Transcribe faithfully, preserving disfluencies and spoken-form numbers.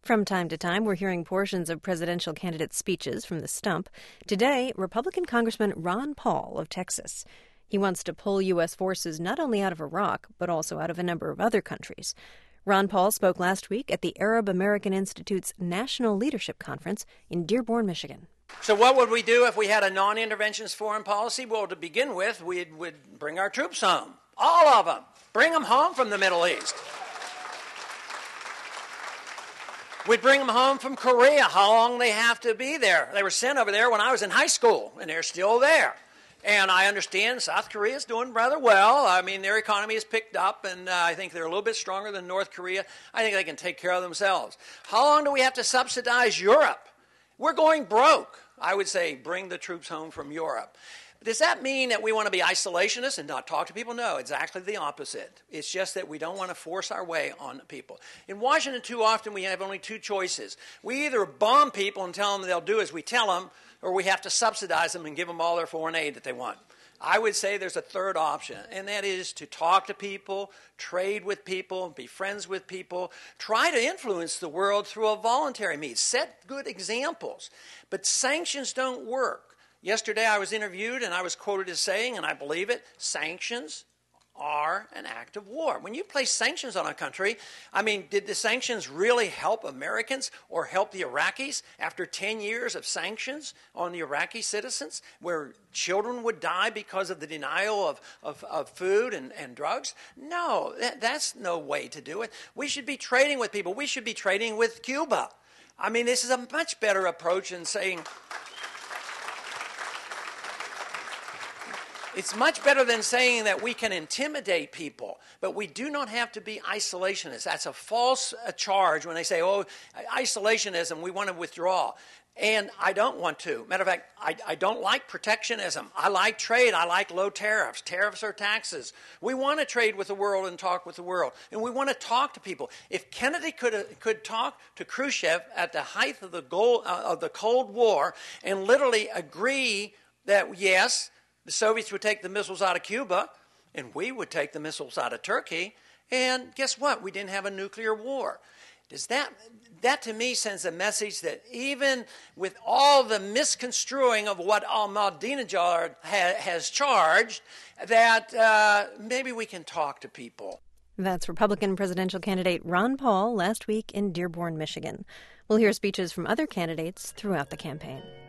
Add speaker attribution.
Speaker 1: From time to time, we're hearing portions of presidential candidates' speeches from the stump. Today, Republican Congressman Ron Paul of Texas. He wants to pull U S forces not only out of Iraq, but also out of a number of other countries. Ron Paul spoke last week at the Arab American Institute's National Leadership Conference in Dearborn, Michigan.
Speaker 2: So what would we do if we had a non-interventionist foreign policy? Well, to begin with, we would bring our troops home. All of them. Bring them home from the Middle East. We'd bring them home from Korea. How long they have to be there? They were sent over there when I was in high school, and they're still there. And I understand South Korea is doing rather well. I mean, their economy has picked up, and uh, I think they're a little bit stronger than North Korea. I think they can take care of themselves. How long do we have to subsidize Europe? We're going broke. I would say bring the troops home from Europe. Does that mean that we want to be isolationists and not talk to people? No, exactly the opposite. It's just that we don't want to force our way on people. In Washington, too often, we have only two choices. We either bomb people and tell them they'll do as we tell them, or we have to subsidize them and give them all their foreign aid that they want. I would say there's a third option, and that is to talk to people, trade with people, be friends with people, try to influence the world through a voluntary means, set good examples. But sanctions don't work. Yesterday I was interviewed and I was quoted as saying, and I believe it, sanctions are an act of war. When you place sanctions on a country, I mean, did the sanctions really help Americans or help the Iraqis after ten years of sanctions on the Iraqi citizens where children would die because of the denial of, of, of food and, and drugs? No, that, that's no way to do it. We should be trading with people. We should be trading with Cuba. I mean, this is a much better approach than saying... It's much better than saying that we can intimidate people, but we do not have to be isolationists. That's a false uh, charge when they say, oh, isolationism, we want to withdraw. And I don't want to. Matter of fact, I, I don't like protectionism. I like trade. I like low tariffs. Tariffs are taxes. We want to trade with the world and talk with the world. And we want to talk to people. If Kennedy could uh, could talk to Khrushchev at the height of the, goal, uh, of the Cold War and literally agree that, yes, the Soviets would take the missiles out of Cuba, and we would take the missiles out of Turkey, and guess what? We didn't have a nuclear war. Does that, that to me sends a message that even with all the misconstruing of what Ahmadinejad ha, has charged, that uh, maybe we can talk to people.
Speaker 1: That's Republican presidential candidate Ron Paul last week in Dearborn, Michigan. We'll hear speeches from other candidates throughout the campaign.